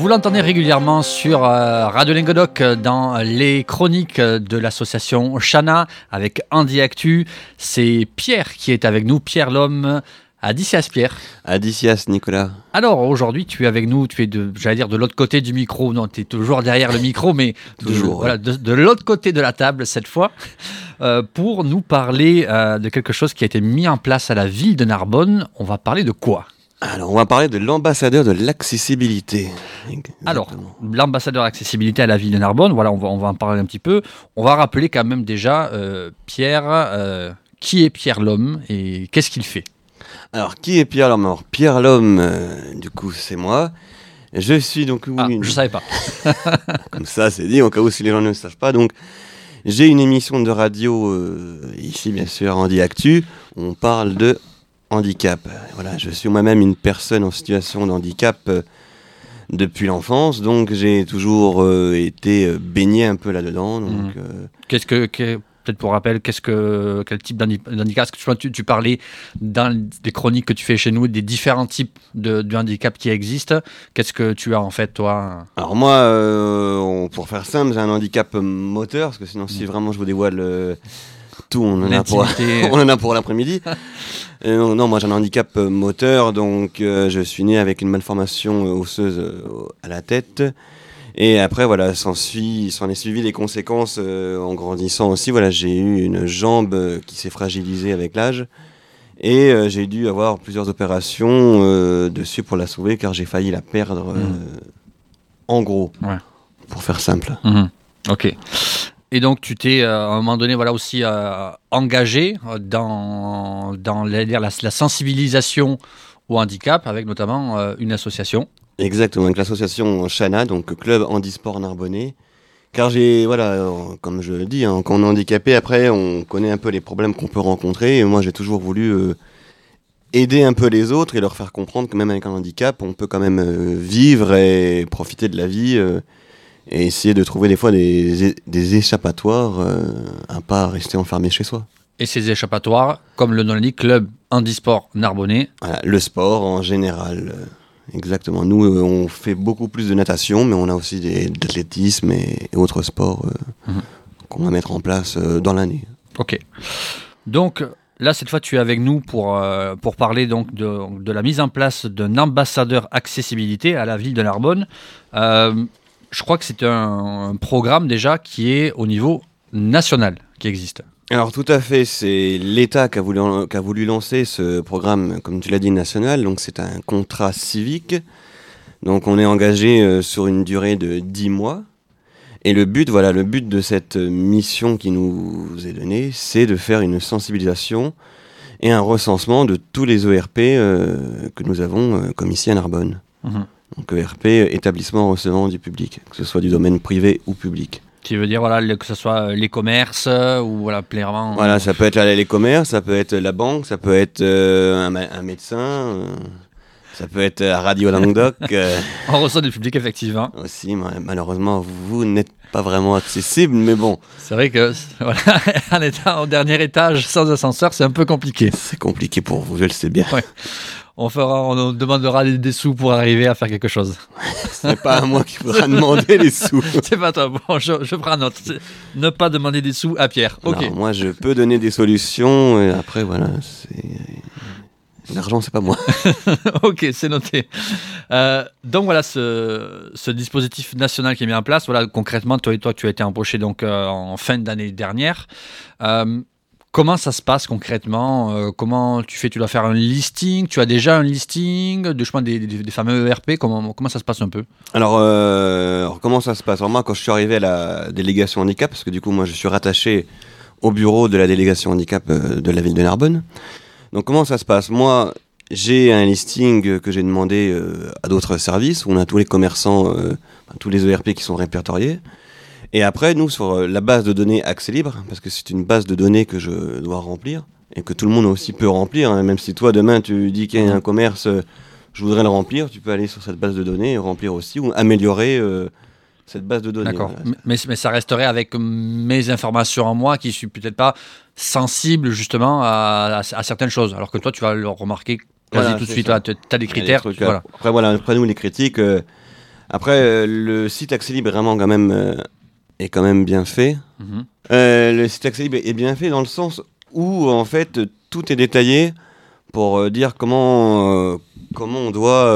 l'entendez régulièrement sur Radio Languedoc dans les chroniques de l'association Chana avec Andy Actu. C'est Pierre qui est avec nous, Pierre l'homme. Adicias, Pierre. Adicias, Nicolas. Alors aujourd'hui, tu es avec nous, tu es de l'autre côté du micro. Non, tu es toujours derrière le micro, mais toujours, de l'autre côté de la table cette fois, pour nous parler de quelque chose qui a été mis en place à la ville de Narbonne. On va parler de quoi ? Alors, on va parler de l'ambassadeur de l'accessibilité. Exactement. Alors, l'ambassadeur accessibilité à la ville de Narbonne, voilà, on va en parler un petit peu. On va rappeler quand même déjà, Pierre, qui est Pierre l'homme et qu'est-ce qu'il fait ? Alors, qui est Pierre l'homme ? Alors, Pierre l'homme, du coup, c'est moi. Je suis donc... je savais pas. Comme ça, c'est dit, au cas où si les gens ne le savent pas. Donc, j'ai une émission de radio, ici, bien sûr, Andy Actu. On parle de handicap. Voilà, je suis moi-même une personne en situation de handicap depuis l'enfance, donc j'ai toujours été baigné un peu là-dedans. Donc, peut-être pour rappel, quel type d'handicap ? Est-ce que tu parlais dans des chroniques que tu fais chez nous des différents types de handicap qui existent. Qu'est-ce que tu as en fait, toi ? Alors moi, pour faire simple, j'ai un handicap moteur, parce que sinon si vraiment je vous dévoile tout, on en a pour l'après-midi. Non, moi j'ai un handicap moteur, donc je suis né avec une malformation osseuse à la tête. Et après, voilà, s'en est suivi les conséquences en grandissant aussi. Voilà, j'ai eu une jambe qui s'est fragilisée avec l'âge. Et j'ai dû avoir plusieurs opérations dessus pour la sauver, car j'ai failli la perdre en gros, pour faire simple. Ok. Et donc, tu t'es, à un moment donné, voilà, aussi engagé dans la sensibilisation au handicap, avec notamment une association. Exactement, avec l'association Chana, donc Club Handisport Narbonnais. Car comme je le dis, quand on est handicapé, après, on connaît un peu les problèmes qu'on peut rencontrer. Et moi, j'ai toujours voulu aider un peu les autres et leur faire comprendre que même avec un handicap, on peut quand même vivre et profiter de la vie. Et essayer de trouver des fois des échappatoires, à pas rester enfermé chez soi. Et ces échappatoires, comme le nom l'indique, Club Handisport Narbonnais. Voilà, le sport en général, exactement. Nous, on fait beaucoup plus de natation, mais on a aussi d'athlétisme et autres sports qu'on va mettre en place dans l'année. Ok. Donc là, cette fois, tu es avec nous pour parler donc de la mise en place d'un ambassadeur accessibilité à la ville de Narbonne. Je crois que c'est un programme déjà qui est au niveau national, qui existe. Alors tout à fait, c'est l'État qui a voulu lancer ce programme, comme tu l'as dit, national. Donc c'est un contrat civique. Donc on est engagé sur une durée de 10 mois. Et le but de cette mission qui nous est donnée, c'est de faire une sensibilisation et un recensement de tous les ERP que nous avons comme ici à Narbonne. Donc ERP, établissement recevant du public, que ce soit du domaine privé ou public. Tu veux dire que ce soit les commerces ou clairement... Voilà, ça peut être les commerces, ça peut être la banque, ça peut être un médecin, ça peut être Radio Languedoc. On reçoit du public, effectivement. Aussi, malheureusement, vous n'êtes pas vraiment accessible, mais bon. C'est vrai que en étant au dernier étage sans ascenseur, c'est un peu compliqué. C'est compliqué pour vous, je le sais bien. Ouais. On demandera des sous pour arriver à faire quelque chose. C'est pas à moi qu'il faudra demander les sous. C'est pas toi. Bon, je prends note. Ne pas demander des sous à Pierre. Ok. Non, moi, je peux donner des solutions. Et après, voilà, l'argent, c'est pas moi. Ok, c'est noté. Donc voilà, ce dispositif national qui est mis en place. Voilà, concrètement, toi, tu as été embauché donc en fin d'année dernière. Comment ça se passe concrètement ? Comment tu fais ? Tu dois faire un listing ? Tu as déjà un listing des fameux ERP ? Comment ça se passe un peu ? Alors, comment ça se passe ? Alors moi, quand je suis arrivé à la délégation handicap, parce que du coup, moi, je suis rattaché au bureau de la délégation handicap de la ville de Narbonne. Donc, comment ça se passe ? Moi, j'ai un listing que j'ai demandé à d'autres services, où on a tous les commerçants, tous les ERP qui sont répertoriés. Et après, nous, sur la base de données accès libre, parce que c'est une base de données que je dois remplir, et que tout le monde aussi peut remplir, même si toi, demain, tu dis qu'il y a un commerce, je voudrais le remplir, tu peux aller sur cette base de données et remplir aussi, ou améliorer cette base de données. D'accord, voilà. mais ça resterait avec mes informations en moi, qui ne suis peut-être pas sensible, justement, à certaines choses, alors que toi, tu vas le remarquer quasi tout de suite, tu as des critères. Après, nous, les critiques... Après, le site Accès Libre est vraiment est quand même bien fait. Mhm. Le site Accès Libre est bien fait dans le sens où, en fait, tout est détaillé pour dire comment on doit,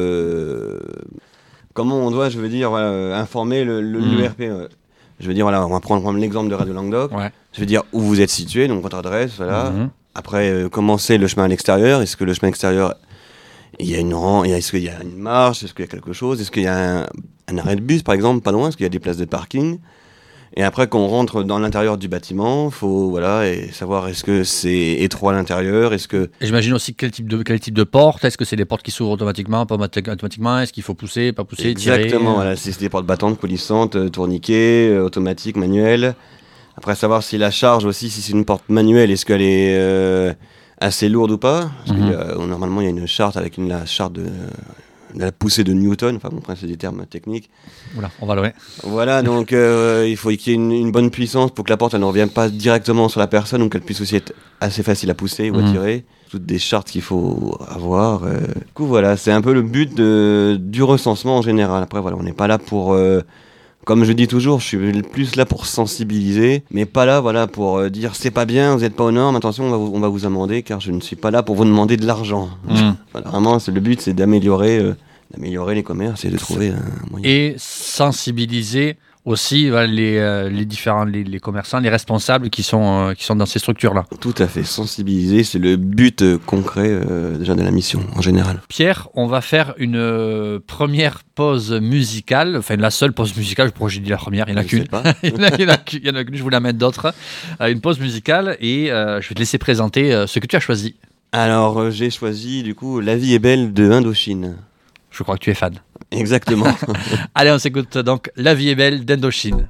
je veux dire, informer l'ERP. Je veux dire, voilà, on va prendre l'exemple de Radio Languedoc. Ouais. Je veux dire où vous êtes situé, donc votre adresse, voilà. Mhm. Après, comment c'est le chemin à l'extérieur? Est-ce que le chemin extérieur, est-ce qu'il y a une marche? Est-ce qu'il y a quelque chose? Est-ce qu'il y a un arrêt de bus, par exemple, pas loin? Est-ce qu'il y a des places de parking? Et après, quand on rentre dans l'intérieur du bâtiment, faut savoir est-ce que c'est étroit à l'intérieur, est-ce que... Et j'imagine aussi quel type de porte. Est-ce que c'est des portes qui s'ouvrent automatiquement, pas automatiquement? Est-ce qu'il faut pousser, pas pousser, tirer? Exactement, voilà, c'est des portes battantes, coulissantes, tourniquets, automatiques, manuelles. Après, savoir si la charge aussi, si c'est une porte manuelle, est-ce qu'elle est assez lourde ou pas? Parce que, normalement, il y a une charte avec la charte de la poussée de Newton. Enfin, bon, après, c'est des termes techniques. Oula, on va loin. Voilà, donc il faut qu'il y ait une bonne puissance pour que la porte elle ne revienne pas directement sur la personne, donc qu'elle puisse aussi être assez facile à pousser ou à tirer. Toutes des chartes qu'il faut avoir. Du coup, voilà, c'est un peu le but du recensement en général. Après, voilà, on n'est pas là pour... comme je dis toujours, je suis plus là pour sensibiliser, mais pas là voilà, pour dire c'est pas bien, vous n'êtes pas aux normes, attention, on va vous amender, car je ne suis pas là pour vous demander de l'argent. Voilà, vraiment, le but, c'est d'améliorer les commerces et de trouver un moyen. Et sensibiliser aussi les commerçants, les responsables qui sont dans ces structures-là. Tout à fait, sensibiliser, c'est le but concret déjà de la mission en général. Pierre, on va faire une première pause musicale, enfin la seule pause musicale, je crois que j'ai dit la première, il n'y en a qu'une. Il y en a qu'une, je voulais en mettre d'autres. Une pause musicale et je vais te laisser présenter ce que tu as choisi. Alors j'ai choisi du coup La vie est belle de Indochine. Je crois que tu es fan. Exactement. Allez, on s'écoute donc La vie est belle d'Indochine.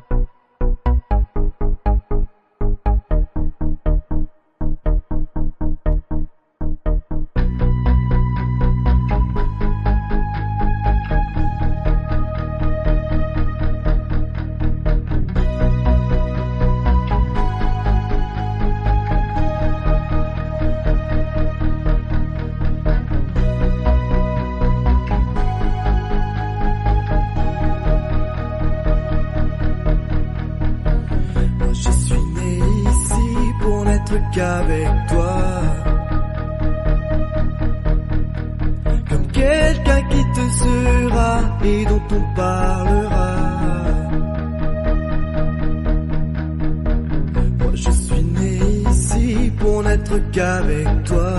Qu'avec toi, comme quelqu'un qui te sera et dont on parlera. Moi je suis né ici pour n'être qu'avec toi.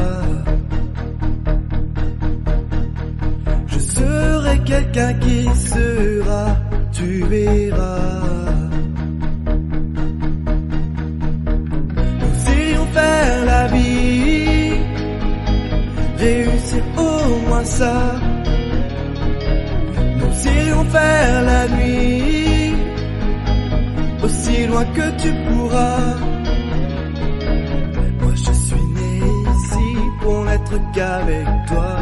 Je serai quelqu'un qui sera, tu verras. Faire la vie, réussir au moins ça. Nous irions faire la nuit, aussi loin que tu pourras. Moi je suis né ici pour n'être qu'avec toi.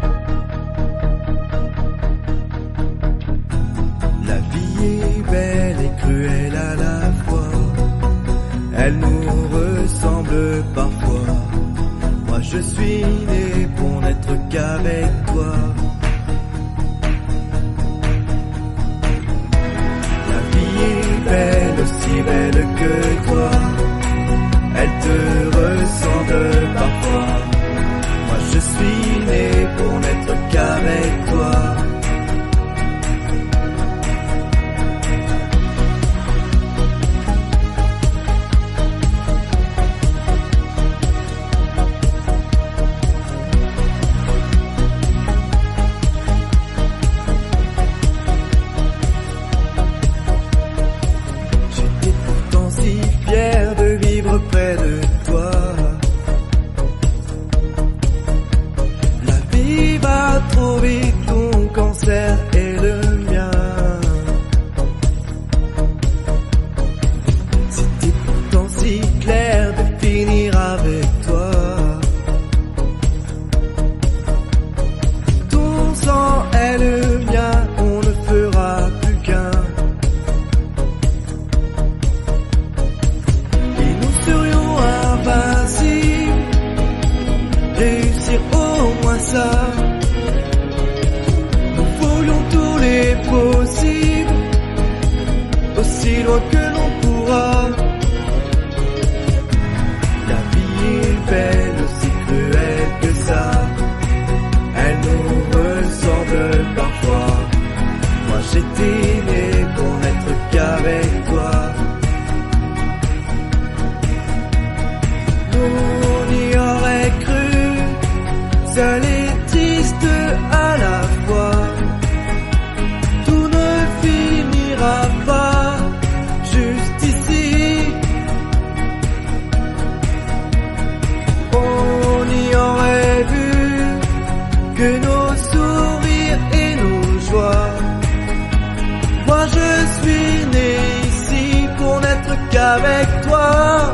La vie est belle et cruelle à la fois. Elle nous ressemble parfois. Moi je suis né pour n'être qu'avec toi. La vie est belle, aussi belle que toi. Elle te ressemble parfois. Moi je suis né pour n'être qu'avec toi. j'étais né pour n'être qu'avec toi. On y aurait cru, seul et triste à la fois. Tout ne finira pas juste ici. On y aurait vu que nos sourires et nos joies. Moi je suis né ici pour n'être qu'avec toi.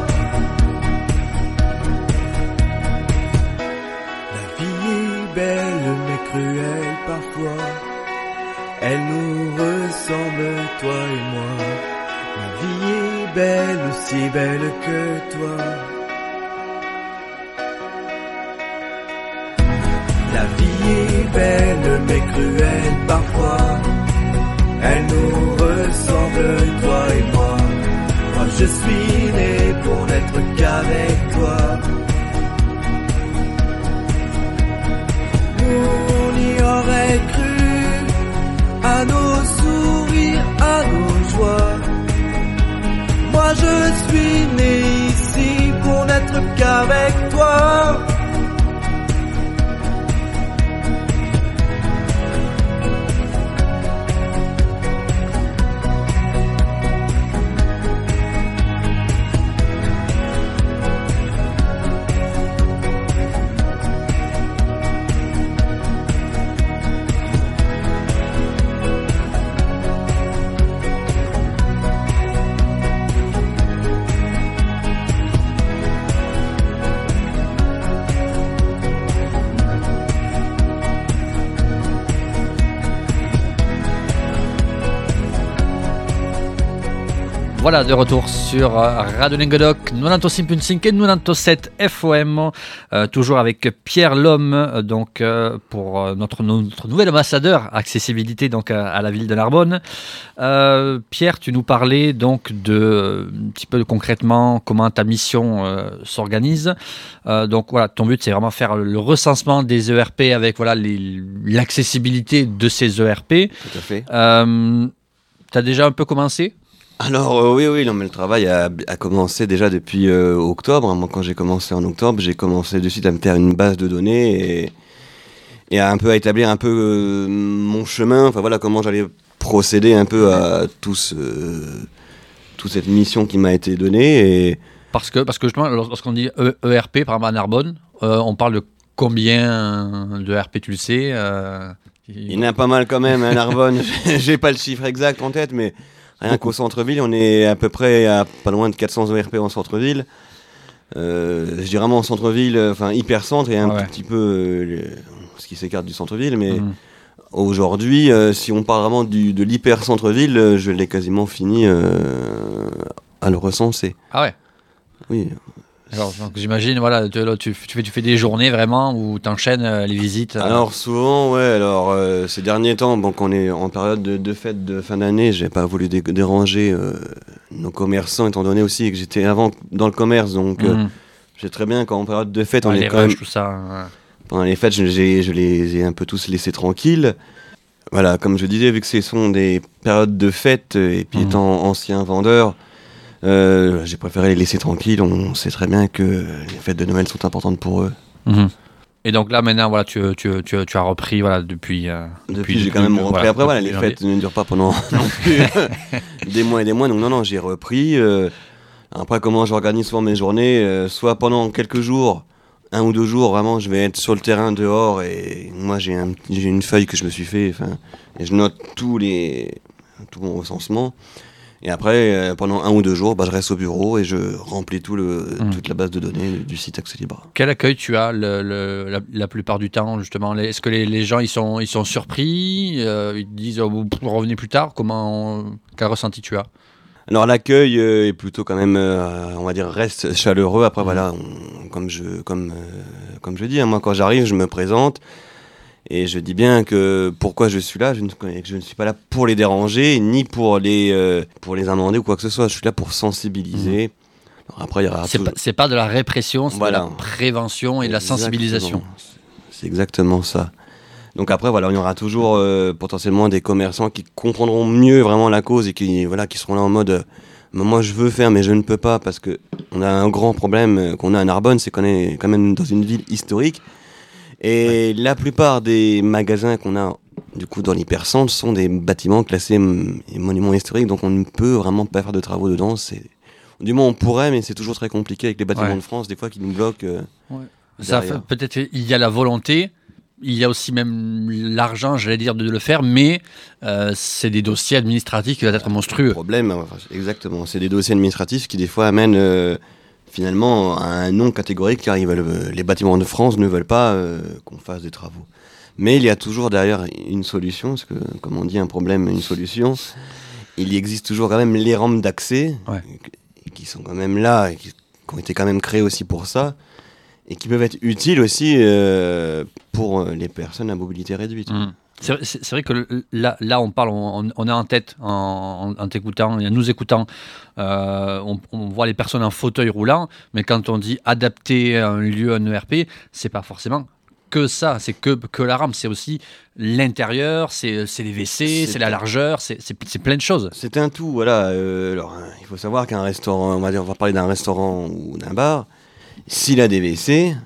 La vie est belle mais cruelle parfois. Elle nous ressemble, toi et moi. La vie est belle, aussi belle que toi. La vie est belle mais cruelle parfois. Elle nous ressemble, toi et moi. Moi je suis né pour n'être qu'avec toi. On y aurait cru à nos sourires, à nos joies. Moi je suis né ici pour n'être qu'avec toi. Voilà, de retour sur Radio Languedoc 95.5 et 97 FOM, toujours avec Pierre Lhomme, donc pour notre nouvel ambassadeur accessibilité donc à la ville de Narbonne. Pierre, tu nous parlais donc de un petit peu concrètement comment ta mission s'organise. Donc voilà, ton but c'est vraiment faire le recensement des ERP avec voilà l'accessibilité de ces ERP. Tout à fait. T'as déjà un peu commencé ? Alors oui, non, mais le travail a commencé déjà depuis octobre. Moi, quand j'ai commencé en octobre, j'ai commencé de suite à me faire une base de données et à un peu à établir un peu mon chemin. Enfin voilà, comment j'allais procéder un peu à toute cette mission qui m'a été donnée. Et parce que justement, lorsqu'on dit ERP, par exemple à Narbonne, on parle de combien de ERP, tu le sais il y en a pas mal quand même à Narbonne. J'ai pas le chiffre exact en tête, mais rien qu'au centre-ville, on est à peu près à pas loin de 400 ERP en centre-ville. Je dis vraiment en centre-ville, enfin hyper-centre et un petit peu ce qui s'écarte du centre-ville. Mais aujourd'hui, si on parle vraiment de l'hyper-centre-ville, je l'ai quasiment fini à le recenser. Ah ouais. Oui. Alors, donc, j'imagine, voilà, tu fais des journées vraiment où tu enchaînes les visites. Alors souvent, ouais. Alors ces derniers temps, bon, qu'on est en période de fête de fin d'année, j'ai pas voulu déranger nos commerçants, étant donné aussi que j'étais avant dans le commerce, donc je sais très bien qu'en période de fête, on est quand même. Tout ça. Ouais. Pendant les fêtes, je les ai un peu tous laissés tranquilles. Voilà, comme je disais, vu que ce sont des périodes de fête et puis étant ancien vendeur. J'ai préféré les laisser tranquilles. On sait très bien que les fêtes de Noël sont importantes pour eux. Et donc là maintenant voilà tu as repris voilà depuis j'ai quand même repris. Après voilà, les fêtes ne durent pas pendant non plus des mois et des mois. Donc non j'ai repris. Après comment j'organise souvent mes journées, soit pendant quelques jours, 1 ou 2 jours vraiment je vais être sur le terrain dehors et moi j'ai une feuille que je me suis fait et je note tout mon recensement. Et après, pendant 1 ou 2 jours, je reste au bureau et je remplis toute la base de données du site Accès Libre. Quel accueil tu as la plupart du temps, justement ? Est-ce que les gens ils sont surpris ils te disent vous revenez plus tard ? Quel ressenti tu as ? Alors l'accueil est plutôt quand même, on va dire, reste chaleureux. Après voilà, comme je dis, moi quand j'arrive, je me présente. Et je dis bien que pourquoi je suis là, je ne suis pas là pour les déranger, ni pour les amender ou quoi que ce soit. Je suis là pour sensibiliser. Alors après, il y aura c'est pas de la répression, c'est de la prévention et de la sensibilisation. C'est exactement ça. Donc après, voilà, il y aura toujours potentiellement des commerçants qui comprendront mieux vraiment la cause et qui seront là en mode moi je veux faire mais je ne peux pas, parce que on a un grand problème qu'on a à Narbonne, c'est qu'on est quand même dans une ville historique et la plupart des magasins qu'on a du coup dans l'hypercentre sont des bâtiments classés monuments historiques, donc on ne peut vraiment pas faire de travaux dedans. Du moins on pourrait, mais c'est toujours très compliqué avec les bâtiments de France des fois qui nous bloquent. Ça fait, peut-être il y a la volonté. Il y a aussi même l'argent, j'allais dire, de le faire, mais c'est des dossiers administratifs qui vont être monstrueux. Problème, exactement. C'est des dossiers administratifs qui des fois amènent finalement à un non catégorique, car les bâtiments de France ne veulent pas qu'on fasse des travaux. Mais il y a toujours derrière une solution, parce que comme on dit, un problème, une solution. Il y existe toujours quand même les rampes d'accès, qui sont quand même là, et qui ont été quand même créées aussi pour ça. Et qui peuvent être utiles aussi pour les personnes à mobilité réduite. C'est vrai que là on parle, on est en tête en t'écoutant, et en nous écoutant, on voit les personnes en fauteuil roulant, mais quand on dit adapter un lieu, un ERP, c'est pas forcément que ça, c'est que la rampe, c'est aussi l'intérieur, c'est les WC, c'est la largeur, c'est plein de choses. C'est un tout, voilà. Alors, il faut savoir qu'un restaurant, on va parler d'un restaurant ou d'un bar. S'il a des WC,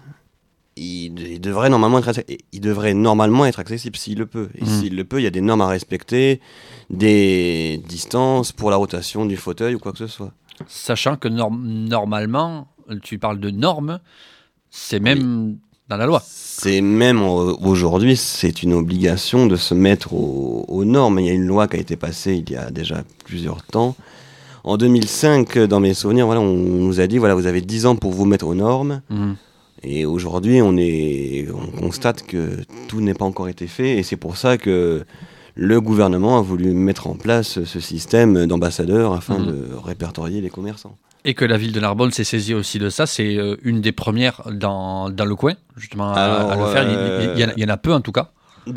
il devrait normalement être accessible s'il le peut. Et s'il le peut, il y a des normes à respecter, des distances pour la rotation du fauteuil ou quoi que ce soit. Sachant que normalement, tu parles de normes, c'est même dans la loi. C'est même aujourd'hui, c'est une obligation de se mettre aux normes. Il y a une loi qui a été passée il y a déjà plusieurs temps. En 2005, dans mes souvenirs, voilà, on nous a dit, voilà, vous avez 10 ans pour vous mettre aux normes. Et aujourd'hui, on constate que tout n'est pas encore été fait. Et c'est pour ça que le gouvernement a voulu mettre en place ce système d'ambassadeurs afin de répertorier les commerçants. Et que la ville de Narbonne s'est saisie aussi de ça. C'est une des premières dans le coin, justement, à le faire. Il y en a peu, en tout cas.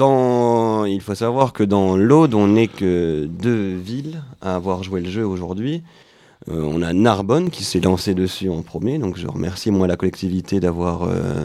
Il faut savoir que dans l'Aude, on n'est que 2 villes à avoir joué le jeu aujourd'hui. On a Narbonne qui s'est lancé dessus en premier, donc je remercie moi la collectivité d'avoir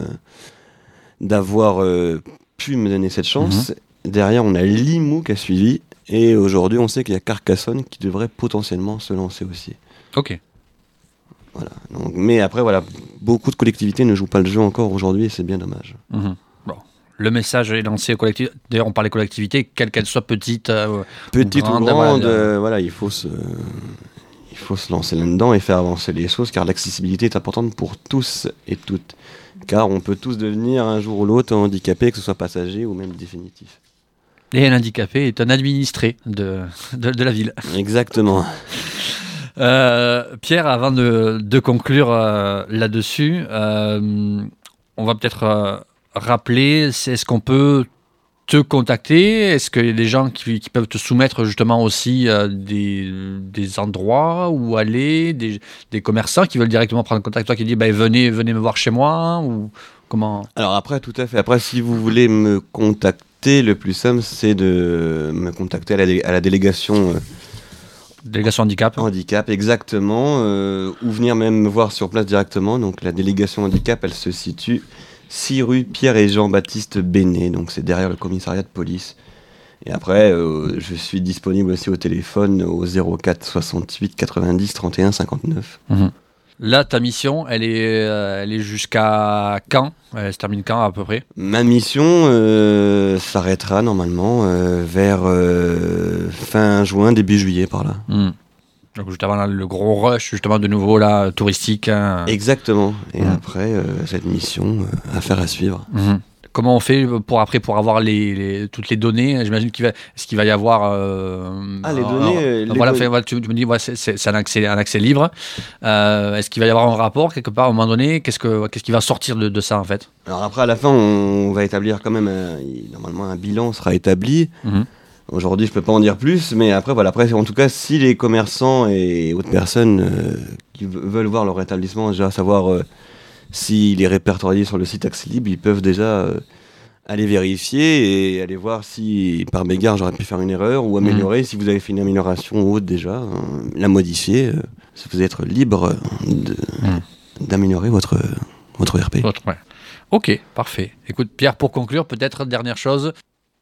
pu me donner cette chance. Derrière, on a Limoux qui a suivi, et aujourd'hui, on sait qu'il y a Carcassonne qui devrait potentiellement se lancer aussi. Ok. Voilà. Donc, mais après, voilà, beaucoup de collectivités ne jouent pas le jeu encore aujourd'hui, et c'est bien dommage. Le message est lancé aux collectivités. D'ailleurs, on parle des collectivités, quelles qu'elles soient petites ou grandes. Voilà, il faut se lancer là-dedans et faire avancer les choses, car l'accessibilité est importante pour tous et toutes. Car on peut tous devenir un jour ou l'autre handicapé, que ce soit passager ou même définitif. Et un handicapé est un administré de la ville. Exactement. Pierre, avant de conclure là-dessus, on va peut-être... rappeler, est-ce qu'on peut te contacter? Est-ce qu'il y a des gens qui peuvent te soumettre justement aussi des endroits où aller, des commerçants qui veulent directement prendre contact avec toi, qui disent venez me voir chez moi, ou comment? Alors après, tout à fait. Après, si vous voulez me contacter, le plus simple, c'est de me contacter à la délégation... Délégation handicap. Handicap, exactement. Ou venir même me voir sur place directement. Donc la délégation handicap, elle se situe 6 rue Pierre et Jean-Baptiste Bénet, donc c'est derrière le commissariat de police. Et après, je suis disponible aussi au téléphone au 04 68 90 31 59. Là, ta mission, elle est jusqu'à quand? Elle se termine quand à peu près? Ma mission s'arrêtera normalement vers fin juin, début juillet par là. Donc juste avant le gros rush justement de nouveau là, touristique. Exactement. Et après, cette mission, affaire à suivre. Comment on fait pour avoir toutes les données? J'imagine est-ce qu'il va y avoir... les données... tu me dis, c'est un accès libre. Est-ce qu'il va y avoir un rapport quelque part à un moment donné? Qu'est-ce qui va sortir de ça en fait? Alors après, à la fin, on va établir quand même... normalement, un bilan sera établi. Aujourd'hui, je peux pas en dire plus, mais après, en tout cas, si les commerçants et autres personnes qui veulent voir leur établissement, déjà savoir s'il est répertorié sur le site Accès Libre, ils peuvent déjà aller vérifier et aller voir si, par mégarde, j'aurais pu faire une erreur ou améliorer. Si vous avez fait une amélioration ou autre déjà, la modifier. Si vous êtes libre d'améliorer votre RP. Ok, parfait. Écoute, Pierre, pour conclure, peut-être dernière chose.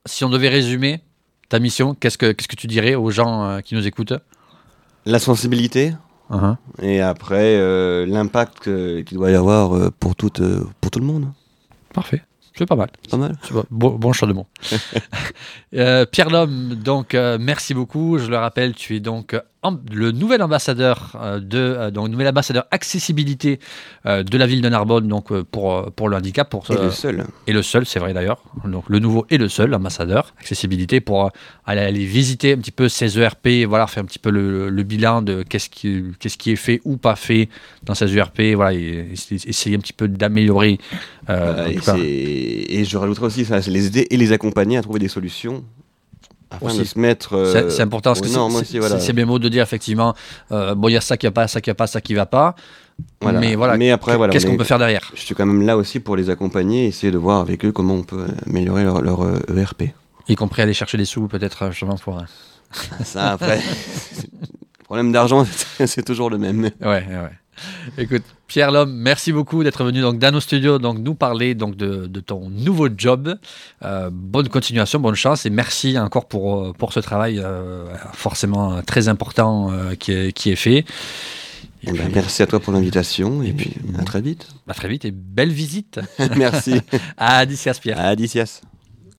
si on devait résumer ta mission, qu'est-ce que tu dirais aux gens qui nous écoutent? La sensibilité, Uh-huh. et après l'impact qu'il doit y avoir pour tout le monde. Parfait. C'est pas mal. Pas mal. C'est bon choix de mots. Pierre Lhomme, donc merci beaucoup. Je le rappelle, tu es donc le nouvel ambassadeur donc nouvel ambassadeur accessibilité de la ville de Narbonne, donc pour le handicap, Et le seul. et le seul, c'est vrai d'ailleurs. Donc le nouveau et le seul ambassadeur accessibilité pour aller visiter un petit peu ces ERP, voilà, faire un petit peu le bilan de qu'est-ce qui est fait ou pas fait dans ces ERP, voilà, et essayer un petit peu d'améliorer. En tout cas. Et je rajouterais aussi ça, c'est les aider et les accompagner à trouver des solutions afin Aussi. de se mettre. C'est important parce que aux normes aussi, voilà. c'est bien beau de dire effectivement, bon, il y a ça qui va pas, ça qui va pas, ça qui va pas. Voilà. Mais voilà, Mais après, voilà, qu'est-ce on qu'on est- peut faire derrière? Je suis quand même là aussi pour les accompagner et essayer de voir avec eux comment on peut améliorer leur ERP. Y compris aller chercher des sous peut-être justement pour. Ça, après, le problème d'argent, c'est toujours le même. Ouais. Écoute, Pierre Lhomme, merci beaucoup d'être venu donc dans nos studios, donc nous parler donc de ton nouveau job. Bonne continuation, bonne chance et merci encore pour ce travail forcément très important qui est fait. Et puis, Merci à toi pour l'invitation et puis à très vite. à très vite et belle visite Merci. à Adicias, Pierre. À Adicias.